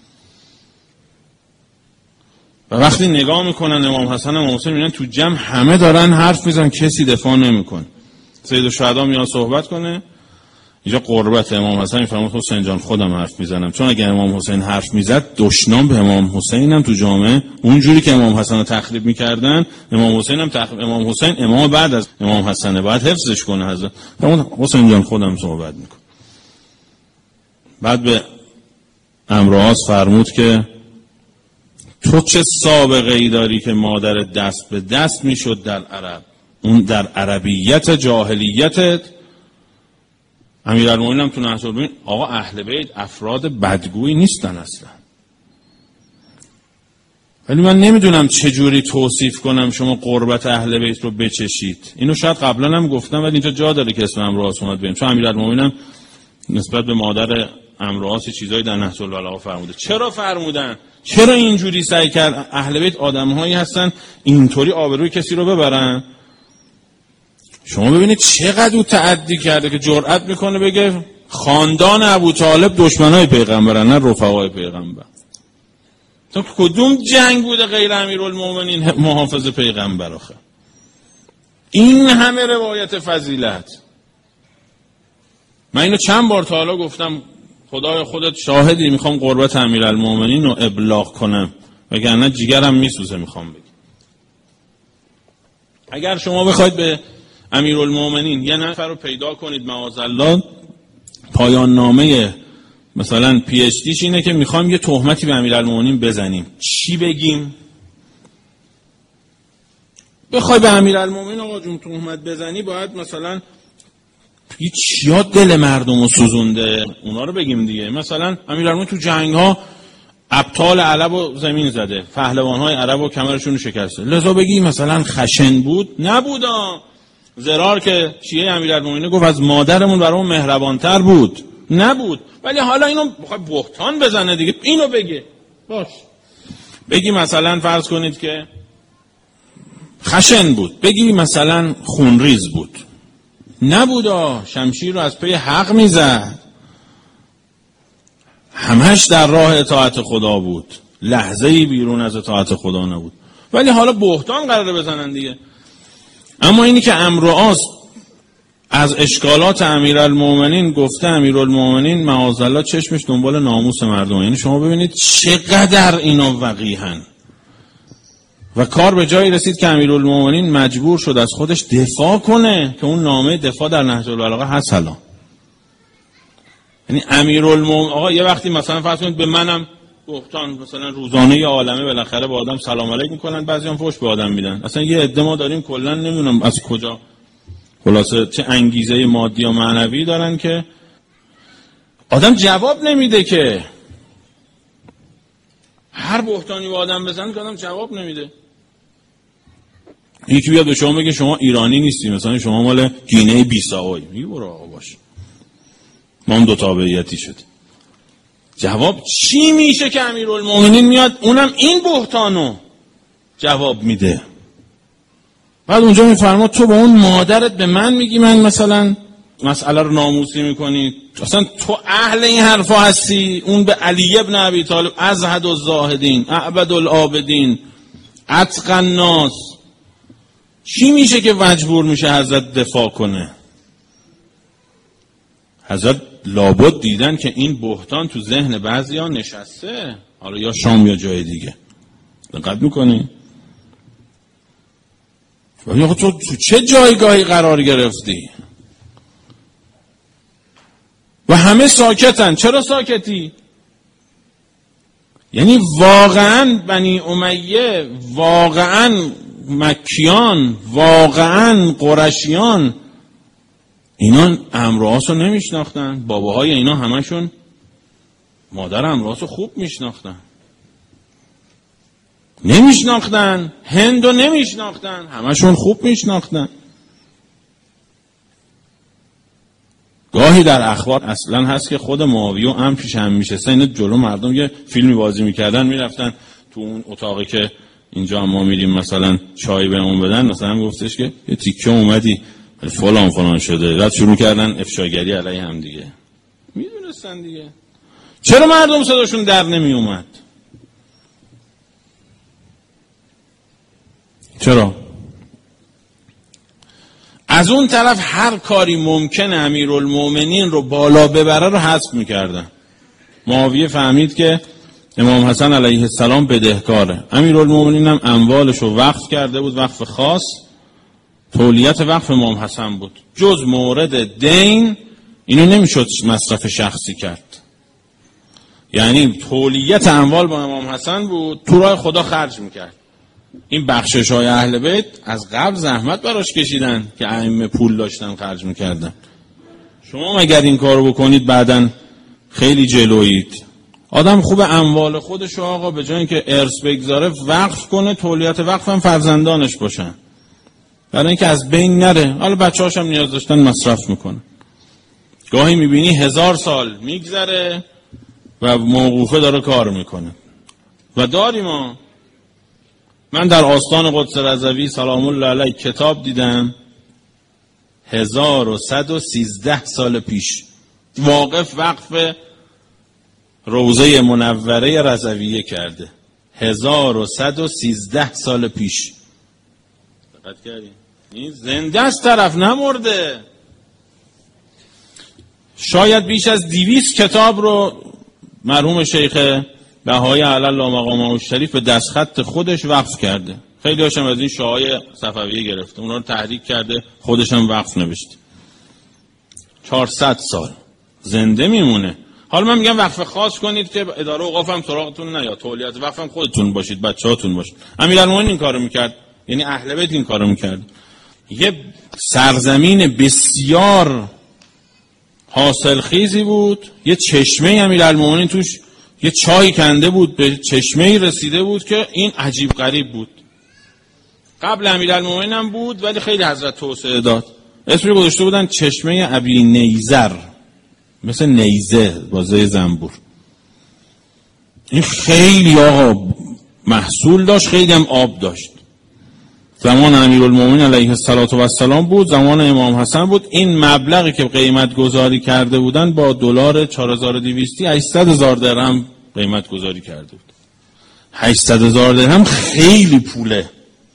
و وقتی نگاه میکنن امام حسن امام حسین میبینن تو جمع همه دارن حرف میزنن، کسی دفاع نمیکنه. سید الشهدا میاد صحبت کنه، اینجا قربت امام حسن میفرماد حسین جان خودم حرف میزنم، چون اگه امام حسین حرف میزد دشنام به امام حسین هم تو جامعه اونجوری که امام حسن رو تخریب میکردن، امام حسین هم امام حسین امام بعد از امام حسنه، باید حفظش کنه. حضرت حسین جان خودم صحبت میکنم. بعد به عمرواس فرمود که تو چه سابقه ای داری که مادر دست به دست میشد در عرب، اون در عربیت جاهلیتت. امیرالمومنین هم تو نهج البلاغه آقا اهل بیت افراد بدگویی نیستن اصلا. ولی من نمیدونم چجوری توصیف کنم شما قربت اهل بیت رو بچشید. اینو شاید قبلا هم گفتم ولی اینجا جا داره که اسم عمرواس اومد بگم، چون امیرالمومنین هم نسبت به مادر عمروآس چیزایی در نهج البلاغه فرموده. چرا فرمودن؟ چرا اینجوری سعی کرد؟ اهل بیت آدم‌هایی هستن اینطوری آبروی کسی رو ببرن. شما ببینید چقدر او تعدی کرده که جرأت میکنه بگه خاندان ابوطالب دشمنای پیغمبرن نه رفقای پیغمبر. تو کدوم جنگ بوده غیر امیرالمومنین محافظ پیغمبر آخه؟ این همه روایت فضیلت. من اینو چند بار تا حالا گفتم، خدای خودت شاهدی، میخوام قربت امیرالمومنین رو ابلاغ کنم وگرنه جیگرم میسوزه. میخوام بگم اگر شما بخواید به امیرالمومنین یه نفر رو پیدا کنید معاذالله پایان نامه مثلا پی اچ دیش اینه که میخوام یه تهمتی به امیرالمومنین بزنیم، چی بگیم؟ بخوای به امیرالمومنین آقا جون تهمت بزنی باید مثلا چیا دل مردم رو سوزونده اونا رو بگیم دیگه. مثلا امیرالمومنین تو جنگ ها ابطال عرب رو زمین زده، پهلوان های عرب رو کمرشون رو شکسته، لذا بگی مثلا خشن بود؟ نبودا. زرار که شیعه امیرالمومنین گفت از مادرمون برامون مهربانتر بود، نبود. ولی حالا اینو بخواد بهتان بزنه دیگه، اینو بگه باش. بگی مثلا فرض کنید که خشن بود، بگی مثلا خونریز بود، نبودا. شمشیر رو از پی حق میزد، همش در راه اطاعت خدا بود، لحظه‌ای بیرون از اطاعت خدا نبود. ولی حالا بهتان قراره بزنن دیگه. اما اینی که عمروآس از اشکالات امیرالمومنین گفته امیرالمومنین معاذالله چشمش دنبال ناموس مردم، یعنی شما ببینید چقدر اینا وقیحن. و کار به جایی رسید که امیرالمومنین مجبور شد از خودش دفاع کنه که اون نامه دفاع در نهج البلاغه هست. الان یعنی امیرالمومنین آقا یه وقتی مثلا فرض کنید به منم بهتان مثلا روزانه عالمه بالاخره با آدم سلام علیک میکنن، بعضیام فحش به آدم میدن. اصلا یه عده ما داریم کلا نمیدونم از کجا خلاصه چه انگیزه مادی یا معنوی دارن که آدم جواب نمیده، که هر بهتانی به آدم بزنن که آدم جواب نمیده. یکی بیاد به شما بگه شما ایرانی نیستی، مثلا شما مال گینه بیساوی، میگه برو آقا باش، ما هم دو تابعیتی شد. جواب چی میشه که امیرالمومنین میاد اونم این بهتانو جواب میده؟ بعد اونجا میفرما تو با اون مادرت به من میگی من مثلا مسئله رو ناموسی میکنی؟ اصلا تو اهل این حرفا هستی؟ اون به علی ابن ابی طالب ازهد الزاهدین اعبد العابدین اتقی الناس، چی میشه که مجبور میشه حضرت دفاع کنه؟ حضرت لابد دیدن که این بهتان تو ذهن بعضیا نشسته، حالا یا شام یا جای دیگه. دقت میکنی؟ ولی تو چه جایگاهی قرار گرفتی؟ و همه ساکتن. چرا ساکتی؟ یعنی واقعا بنی امیه، واقعا مکیان، واقعا قرشیان اینا عمروآس رو نمیشناختن. باباهای اینا همشون مادر عمروآس رو خوب میشناختن. نمیشناختن، هندو نمیشناختن، همشون خوب میشناختن. گاهی در اخبار اصلا هست که خود معاویه و عم پیش هم میشه اینا جلو مردم یه فیلمی بازی میکردن، میرفتن تو اون اتاقی که اینجا ما میریم مثلا چای بهمون بدن، مثلا گفتش که یه تیکه اومدی فلان فلان شده، بعد شروع کردن افشاگری علیه هم دیگه. میدونستن دیگه. چرا مردم صداشون در نمی اومد؟ چرا؟ از اون طرف هر کاری ممکنه امیرالمومنین رو بالا ببره رو حذف میکردن. معاویه فهمید که امام حسن علیه السلام بدهکاره، امیرالمومنین هم اموالش رو وقف کرده بود، وقف خاص، تولیت وقف امام حسن بود، جز مورد دین اینو نمیشد مصرف شخصی کرد. یعنی تولیت اموال با امام حسن بود، تو راه خدا خرج میکرد. این بخشش های اهل بیت از قبل زحمت براش کشیدن که ائمه پول داشتن خرج میکردن. شما مگر این کارو بکنید بعدن خیلی جلویید. آدم خوب اموال خودش آقا به جای اینکه ارث بگذاره وقف کنه، تولیت وقف هم فرزندانش باشن، برای اینکه از بین نره. حالا بچه‌هاش هم نیاز داشتن مصرف میکنه. گاهی میبینی 1000 سال میگذره و موقوفه داره کار میکنه و داریم ما. من در آستان قدس رضوی سلام الله علیه کتاب دیدم 1113 سال پیش وقف روضه منوره رضویه کرده. 1113 سال پیش. دقت کردین؟ این زنده است، طرف نمرده. شاید بیش از 200 کتاب رو مرحوم شیخ بهایی علی الله مقامه الشریف به دستخط خودش وقف کرده. خیلی هاشم از این شاهای صفویه گرفته، اونا رو تحریک کرده، خودش هم وقف نوشته. 400 سال زنده میمونه. حالا من میگم وقف خاص کنید که اداره اوقاف هم سراغتون نیاد، تولیت وقف هم خودتون باشید، بچه‌هاتون باشید. امیرالمومنین این کارو میکرد، یعنی اهل بیت این کارو میکرد. یه سرزمین بسیار حاصل خیزی بود، یه چشمه امیرالمومنین توش، یه چای کنده بود، به چشمه‌ای رسیده بود که این عجیب غریب بود. قبل امیرالمومنین هم بود ولی خیلی حضرت توسعه داد. اسمی گذاشته بودن چشمه ابی نیزر، مثل نیزه بازه زنبور. این خیلی آقا محصول داشت، خیلی هم آب داشت. زمان امیرالمومنین علیه السلام بود، زمان امام حسن بود. این مبلغی که قیمت گذاری کرده بودن با دلار 4200 800,000 درهم قیمت گذاری کرده بود. 800,000 درهم خیلی پوله.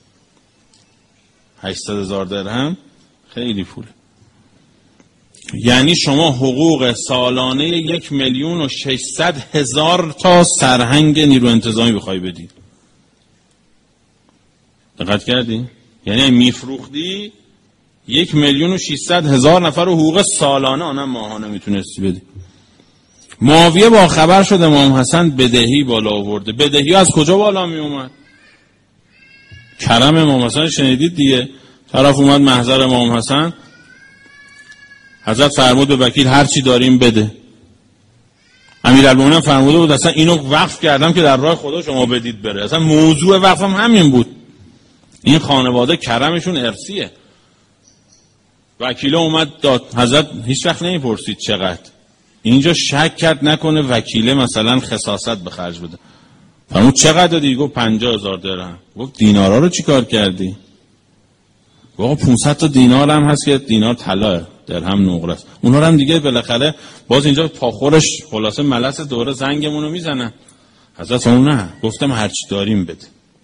800,000 درهم خیلی پوله. یعنی شما حقوق سالانه 1,600,000 تا سرهنگ نیرو انتظامی بخوای بدی. دقت کردی؟ یعنی میفروختی 1,600,000 نفر رو حقوق سالانه، آنم ماهانه میتونستی بدی. معاویه با خبر شد امام حسن بدهی بالا آورده. بدهی از کجا بالا می اومد؟ کرم امام حسن شنیدید دیگه. طرف اومد محضر امام حسن، حضرت فرمود به وکیل هر چی داریم بده. امیرالمومنین فرموده بود اصلا اینو وقف کردم که در راه خدا شما بدید بره. اصلا موضوع وقفم همین بود. این خانواده کرمشون ارثیه. وکیل اومد داد، حضرت هیچ وقت نمیپرسید چقدر. اینجا شک کرد نکنه وکیله مثلا خساست به خرج بده. فرمود چقدر دادی؟ گفت 50,000 درهم. گفت دینارا رو چی کار کردی؟ گفت 500 تا دینار هم هست که دینار طلاه، درهم نقره است. اونا رو هم دیگه بالاخره باز اینجا پاخورش خلاصه ملس دوره زنگمون رو میزنن. حضرت اون نه، گفتم هرچی داریم بده.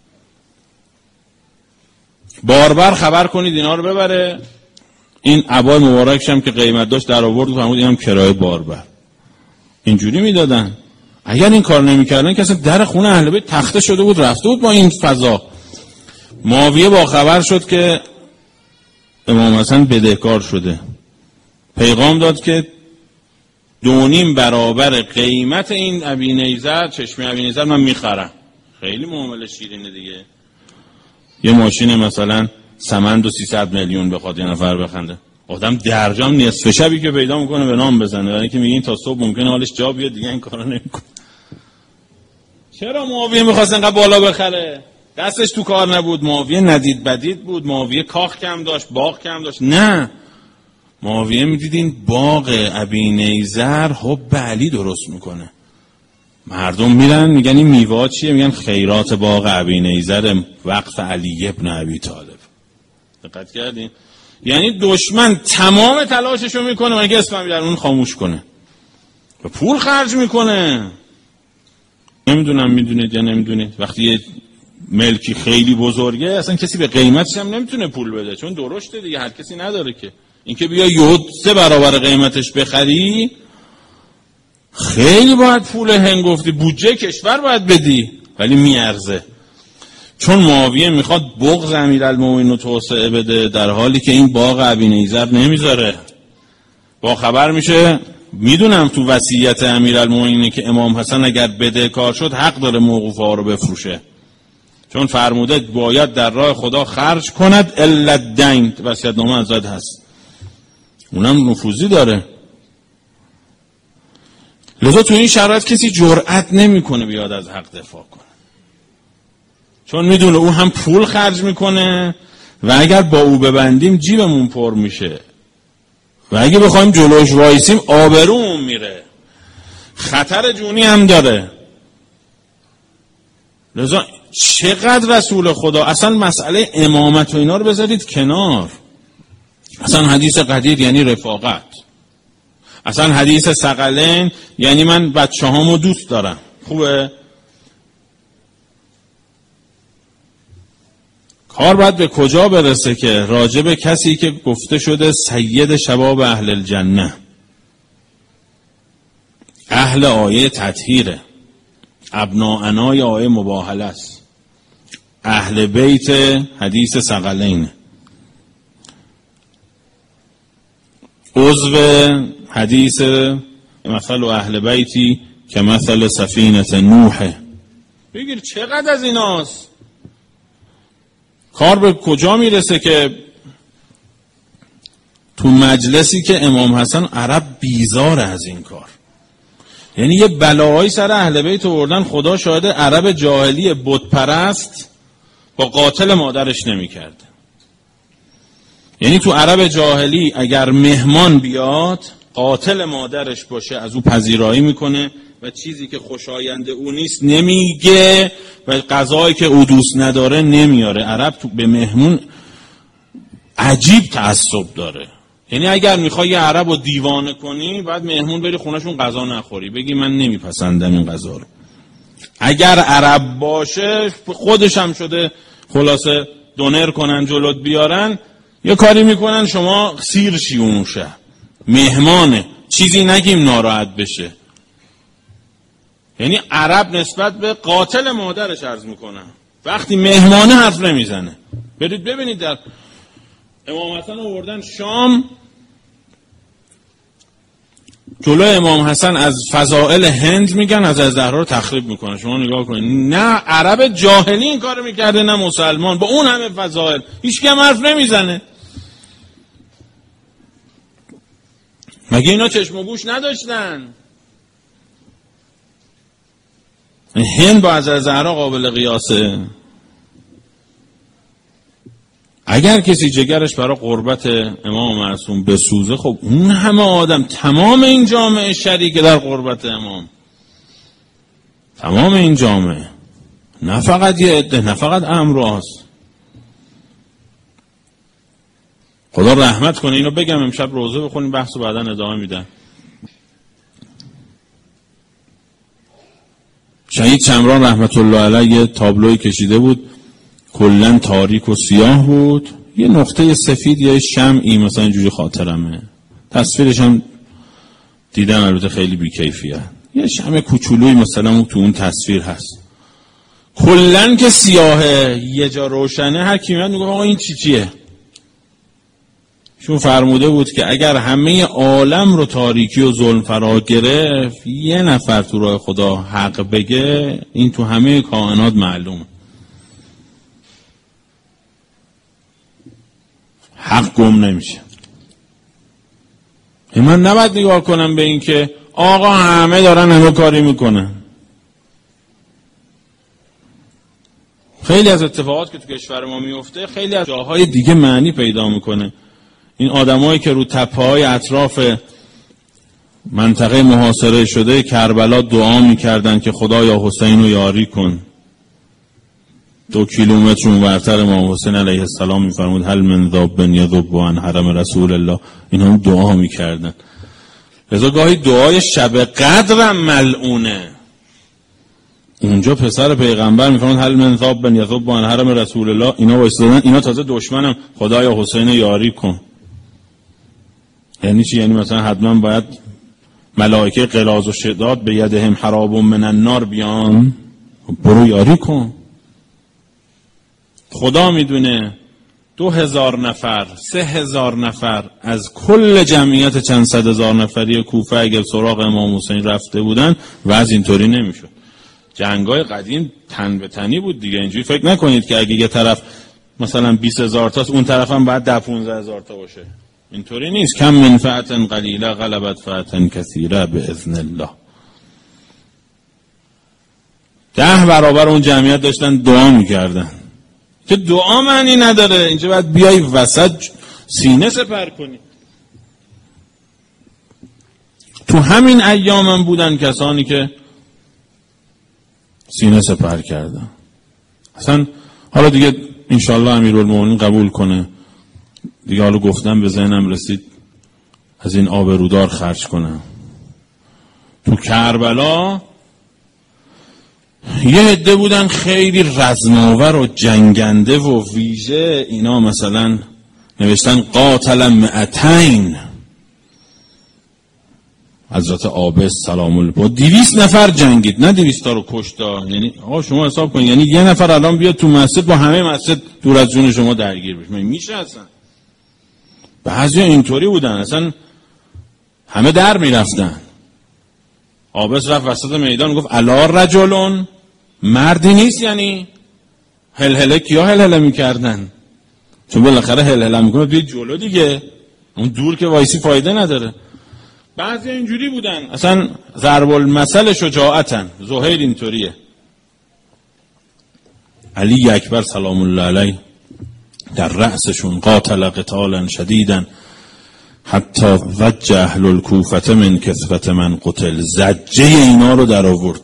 باربر خبر کنید اینا رو ببره. این عبای مبارکش هم که قیمت داشت در آورد و فرمود اینم کرایه باربر. اینجوری میدادن. اگر این کار نمیکردن که اصلا در خونه اهل بیت تخته شده بود رفته بود با این فضا. معاویه با خبر شد که امام حسن بدهکار شده. پیغام داد که 2.5 برابر قیمت این ابی نیزر، چشمه ابی نیزر من میخرم. خیلی معامله شیرینه دیگه. یه ماشین مثلا سمند و 300 میلیون بخواد یه نفر بخنده، آدم درجام نصف شبی که پیدا میکنه به نام بزنه، یعنی که میگین تا صبح ممکنه حالش جا بیاد دیگه این کارو نمیکنه. چرا معاویه میخواست اینقدر بالا بخره؟ دستش تو کار نبود. معاویه ندید بدید بود. معاویه کاخ کم داشت، باغ کم داشت. نه، معاویه میدیدین باغ ابی نیزر حب علی درست میکنه. مردم میرن میگن این میوه چیه؟ میگن خیرات باغ ابی نیزر وقف علی ابن ابی طالب. دقت کردین؟ یعنی دشمن تمام تلاششو میکنه مگه اسم امیرالمومنین خاموش کنه و پول خرج میکنه. نمیدونم میدونید یا نمیدونید وقتی یه ملکی خیلی بزرگه اصلا کسی به قیمتش هم نمیتونه پول بده، چون درشته دیگه، هر کسی نداره که. اینکه بیا یهو 3 برابر قیمتش بخری خیلی باید پول هنگفتی، بودجه کشور باید بدی، ولی میارزه. چون معاویه میخواد بغض امیرالمومنین رو توسعه بده در حالی که این باغ ابی نیزر نمیذاره. با خبر میشه، میدونم تو وصیت امیرالمومنین که امام حسن اگر بدهکار شد حق داره موقوفه ها رو بفروشه، چون فرموده باید در راه خدا خرج کند الا الدین. وصیت‌نامه حضرت هست، اونم نفوذی داره. لذا تو این شرایط کسی جرئت نمیکنه بیاد از حق دفاع کنه، چون میدونه او هم پول خرج میکنه و اگر با او ببندیم جیبمون پر میشه. و اگه بخوایم جلوش وایسیم آبرومون میره، خطر جونی هم داره. لذا چقدر رسول خدا، اصلا مسئله امامت و اینا رو بذارید کنار. اصلا حدیث قدیر یعنی رفاقت، اصلا حدیث ثقلین یعنی من بچه هامو دوست دارم. خوبه؟ کار باید به کجا برسه که راجع به کسی که گفته شده سید شباب اهل الجنه، اهل آیه تطهیره، ابناءنای آیه مباهله است، اهل بیت حدیث ثقلین، عضو حدیث مثل اهل بیتی که مثل سفینه نوح. بگیر چقدر از ایناست. کار به کجا میرسه که تو مجلسی که امام حسن عرب بیزار از این کار، یعنی یه بلاهایی سر اهل بیت آوردن، خدا شاهده عرب جاهلی بت پرست با قاتل مادرش نمی‌کرد. یعنی تو عرب جاهلی اگر مهمان بیاد قاتل مادرش باشه از او پذیرایی میکنه و چیزی که خوشایند او نیست نمیگه و غذایی که او دوست نداره نمیاره. عرب تو به مهمون عجیب تعصب داره. یعنی اگر میخوای یه عرب رو دیوانه کنی باید مهمون بری خونهشون غذا نخوری، بگی من نمیپسندم این غذا رو. اگر عرب باشه خودش هم شده خلاصه دونر کنن جلوت بیارن، یه کاری میکنن شما سیر شی اون شب. مهمانه، چیزی نگیم ناراحت بشه. یعنی عرب نسبت به قاتل مادرش عرض میکنن، وقتی مهمانه حرف نمیزنه. برید ببینید در امام حسن آوردن شام، جلو امام حسن از فضائل هند میگن، از زهرا رو تخریب میکنن. شما نگاه کنید، نه عرب جاهلی این کارو میکرده نه مسلمان، با اون همه فضائل هیچ کی حرف نمیزنه. مگه اینا چشم و گوش نداشتن؟ هند با از زهرا قابل قیاسه. اگر کسی جگرش برای قربت امام معصوم بسوزه، خب اون همه آدم، تمام این جامعه شریک در قربت امام، تمام این جامعه، نه فقط یه عده، نه فقط امراض. خدا رحمت کنه. اینو بگم امشب روزه بخونیم، بحثو بعدا ادامه میدن. شهید شمران رحمت الله علیه یه تابلوی کشیده بود، کلن تاریک و سیاه بود، یه نقطه سفید یه شمعی مثلا اینجوری خاطرمه، تصویرش هم دیدم البته خیلی بیکیفیه، یه شمع کوچولوی مثلا تو اون تصویر هست، کلن که سیاهه یه جا روشنه، هر کی میاد میگه آقا این چیه؟ چون فرموده بود که اگر همه عالم رو تاریکی و ظلم فرا گرفت، یه نفر تو راه خدا حق بگه، این تو همه کائنات معلوم، حق گم نمیشه. من نباید نگاه کنم به این که آقا همه دارن همه کاری میکنن. خیلی از اتفاقات که تو کشور ما میفته خیلی از جاهای دیگه معنی پیدا میکنه. این آدمایی که رو تپه‌های اطراف منطقه محاصره شده کربلا دعا میکردن که خدایا حسین رو یاری کن، 2 کیلومتر اونورتر امام حسین علیه السلام میفرمود هل من ذاب یذب عن حرم رسول الله، اینا دعا میکردن. لذا گاهی دعای شب قدرم ملعونه. اونجا پسر پیغمبر میفرمود هل من ذاب یذب عن حرم رسول الله، اینا وایسادن، اینا تازه دشمنم، خدایا حسین یاری کن. یعنی چی؟ یعنی مثلا حتما باید ملائکه غلاظ و شداد به یدهم حراب من النار بیان، برو یاری کن. خدا میدونه 2000 نفر 3000 نفر از کل جمعیت چند صد هزار نفری کوفه اگر سراغ امام حسین رفته بودن وضع اینطوری نمیشد. جنگای قدیم تن به تنی بود دیگه. اینجوری فکر نکنید که اگه یه طرف مثلا 20000 تاست اون طرف هم باید 15000 تا باشه، اینطوری نیست. کم من فئة قلیله غلبت فئة کثیره باذن الله. 10 برابر اون جمعیت داشتن دعا میکردن که دعا معنی نداره. اینجا باید بیای وسط سینه سپر کنی. تو همین ایام هم بودن کسانی که سینه سپر کردن. اصلا حالا دیگه انشالله امیرالمومنین قبول کنه دیگه، حالا گفتم به ذهنم رسید از این آبرودار خرج کنم. تو کربلا یه عده بودن خیلی رزماور و جنگنده و ویژه، اینا مثلا نوشتن قاتل 200. حضرت عابس سلام الله با 200 نفر جنگید، نه 200 تا رو کشتا. یعنی آقا شما حساب کن، یعنی یه نفر الان بیاد تو مسجد با همه مسجد دور از جون شما درگیر بشه، میشه اصلا؟ بعضی اینطوری بودن اصلا همه در میرفتن. عابس رفت وسط میدان گفت الا رجلون، مردی نیست؟ یعنی هلهله کیا هلهله میکردن؟ چون بالاخره هلهله میکنه بیاد جلو دیگه، اون دور که وایسی فایده نداره. بعضی اینجوری بودن اصلا ضرب المثل شجاعتن. زهیر اینطوریه. علی اکبر سلام الله علیه در رأسشون قاتل قتالا شدیدا حتی وجه اهل الکوفه من کثرت من قتل، زجه اینا رو در آورد.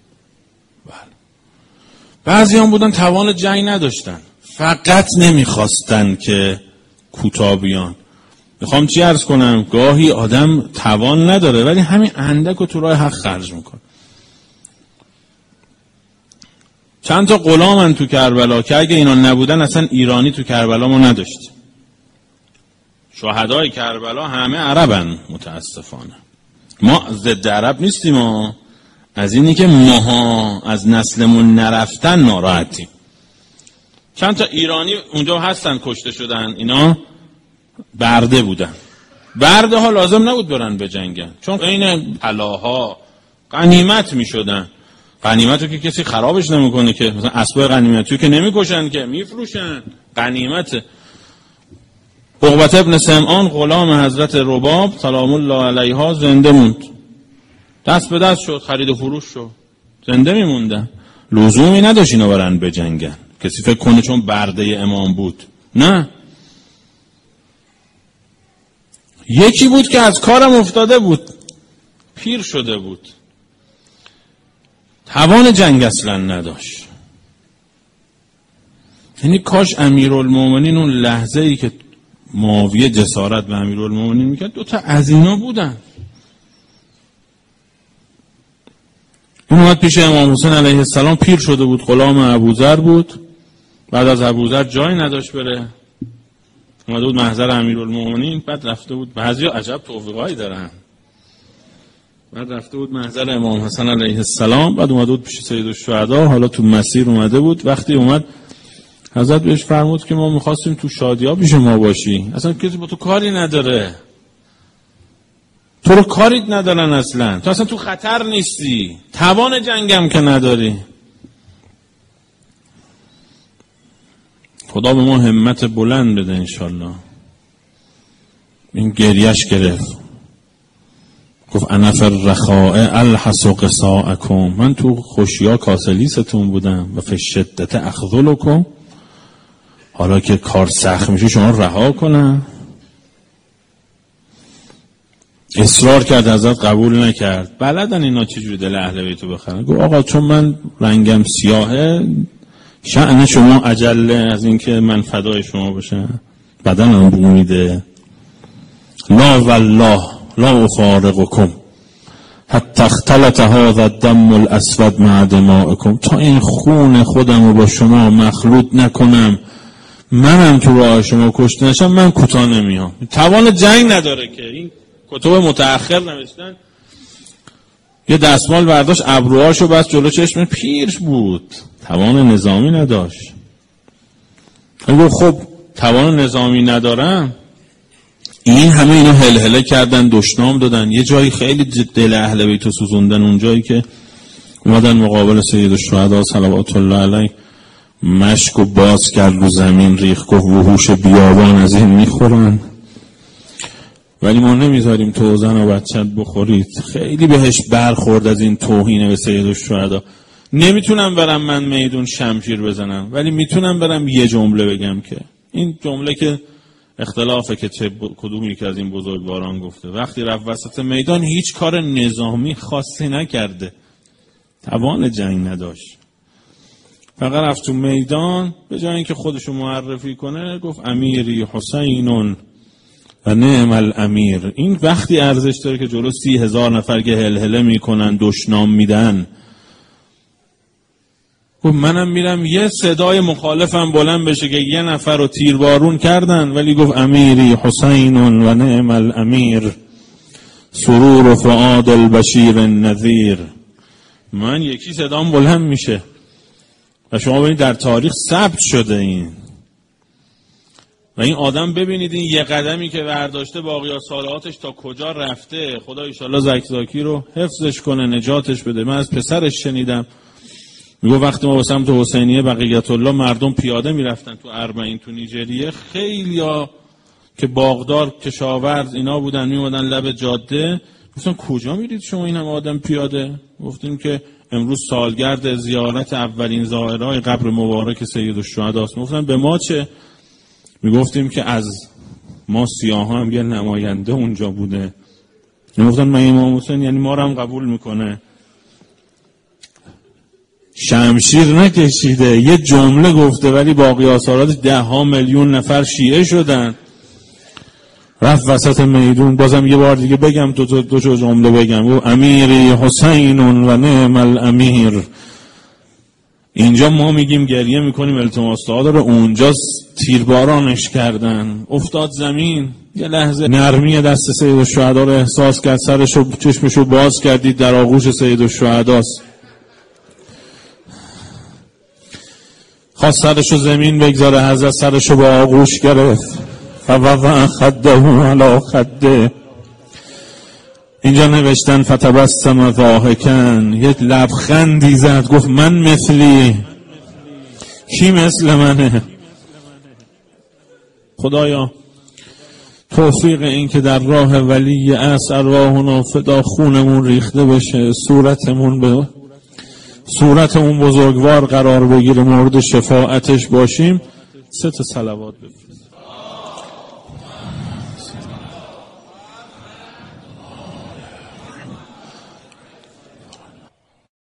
بعضی هم بودن توان جنگ نداشتن، فقط نمیخواستن که کوتاه بیان. میخوام چی عرض کنم، گاهی آدم توان نداره ولی همین اندک رو تو راه حق خرج میکن. چند تا غلامن تو کربلا که اگه اینا نبودن اصلا ایرانی تو کربلا ما نداشتیم. شهدای کربلا همه عربن متاسفانه. ما ضد عرب نیستیم، ما از اینی که ماها از نسلمون نرفتن ناراحتیم. چند تا ایرانی اونجا هستن کشته شدن، اینا برده بودن. برده ها لازم نبود برن به جنگن، چون این طلاها غنیمت می شدن. غنیمت رو که کسی خرابش نمیکنه که، مثلا اسبای غنیمتی رو که نمیکشن که میفروشن، غنیمت. عقبه ابن سمعان غلام حضرت رباب سلام الله علیها زنده موند، دست به دست شد، خرید و فروش شد، زنده میموندن. لزومی نداشت اینا برن به جنگن. کسی فکر کنه چون برده امام بود، نه. یکی بود که از کارم افتاده بود، پیر شده بود، توان جنگ اصلا نداشت. یعنی کاش امیرالمومنین اون لحظه ای که معاویه جسارت به امیرالمومنین میکرد، دوتا از اینا بودن. اون اومد پیش امام حسین علیه السلام، پیر شده بود، غلام ابوذر بود، بعد از ابوذر جایی نداشت بره، اومده بود محضر امیرالمومنین، بعد رفته بود، بعضیا عجب توفیقایی دارن، بعد رفته بود محضر امام حسین علیه السلام، بعد اومده بود پیش سید الشهدا، حالا تو مسیر اومده بود. وقتی اومد حضرت بهش فرمود که ما می‌خواستیم تو شادی‌ها پیش ما باشی، اصلا کسی با تو کاری نداره، تو رو کاریت ندارن اصلا، تو اصلا تو خطر نیستی، توان جنگم که نداری. خدا به ما همت بلند بده انشالله. این گریش گرفت، گفت انا فی الرخاء الحس قصاءکم، من تو خوشیا کاسلیستون بودم و فی شدت اخذلکم، حالا که کار سخت میشه شما رها کنم. اصرار کرد، حضرت قبول نکرد. بلدن اینا چجوری دل اهل بیتو بخرن. گفت آقا چون من رنگم سیاهه، شأن شما عجله از اینکه من فدای شما باشم، بدنم بو میده. لا والله لا افارقکم حتی اختلط هذا الدم الاسود مع دمائکم، تا این خون خودم رو با شما مخلوط نکنم، منم تو راه شما کشته نشم، من کوتاه نمیام. توان جنگ نداره که. این کتب متأخر نوشتن، یه دستمال برداشت ابروهاشو بس جلو چشم، پیر بود، توان نظامی نداشت. گفت خب توان نظامی ندارم، این همه اینا هلهله کردن، دشنام دادن، یه جایی خیلی دل اهل بیت سوزوندن، اون جایی که اومدن مقابل سید الشهدا صلوات الله علیه، مشک و باز کرد رو زمین ریخت، گفت وحوش بیابان از این میخورن ولی ما نمیذاریم تو زن و بچت بخورید. خیلی بهش برخورد از این توهین به سید الشهدا. نمیتونم برم من میدون شمشیر بزنم، ولی میتونم برم یه جمله بگم که این جمله که اختلافه که کدوم یکی از این بزرگواران گفته. وقتی رفت وسط میدان هیچ کار نظامی خاصی نکرده، توان جنگ نداشت، فقط رفت تو میدان به جای اینکه خودشو معرفی کنه گفت امیری حسین و نعم الامیر. این وقتی ارزش داره که جلو 30,000 نفر که هلهله میکنن دشنام میدن گفت منم میرم یه صدای مخالفم بلند بشه که یه نفر رو تیربارون کردن، ولی گفت امیری حسین و نعم الامیر سرور فؤاد البشیر النذیر. من یکی صدام بلند میشه و شما ببینید در تاریخ ثبت شده این. و این آدم ببینید این یه قدمی که برداشته باقی صالحاتش تا کجا رفته. خدا ایشالله زکزاکی رو حفظش کنه، نجاتش بده. من از پسرش شنیدم میگه وقتی ما به سمت حسینیه بقیت الله مردم پیاده میرفتن تو اربعین تو نیجریه، خیلیا که باغدار کشاورز اینا بودن میومدن لب جاده، گفتن کجا میرید شما این هم آدم پیاده؟ گفتیم که امروز سالگرد زیارت اولین زائرای قبر مبارک سیدالشهدا است. گفتن به ما چه؟ میگفتیم که از ما سیاها هم یه نماینده اونجا بوده. گفتن من امام حسین یعنی ما رو هم قبول میکنه. شمشیر نکشیده، یه جمله گفته ولی باقی آثارات 10 میلیون نفر شیعه شدن. رفت وسط میدون، بازم یه بار دیگه بگم دو جمله بگم، و امیری حسین و نعم الامیر. اینجا ما میگیم گریه میکنیم التماس دعا داره، اونجا تیربارانش کردن، افتاد زمین. یه لحظه نرمی دست سیدالشهدا رو احساس کرد، سرشو چشمشو باز کردید در آغوش سیدالشهداست. خواست سرشو زمین بگذاره، حضرت سرشو با آغوش گرفت. فوضع خده علی خده. اینجا نوشتن فتبسم ضاحکا، یک لبخندی زد، گفت من مثلی، کی مثل منه؟ خدایا توفیق این که در راه ولی اصر ارواحنا فدا خونمون ریخته بشه، صورتمون به صورت اون بزرگوار قرار بگیره، مورد شفاعتش باشیم. 3 صلوات بفرست.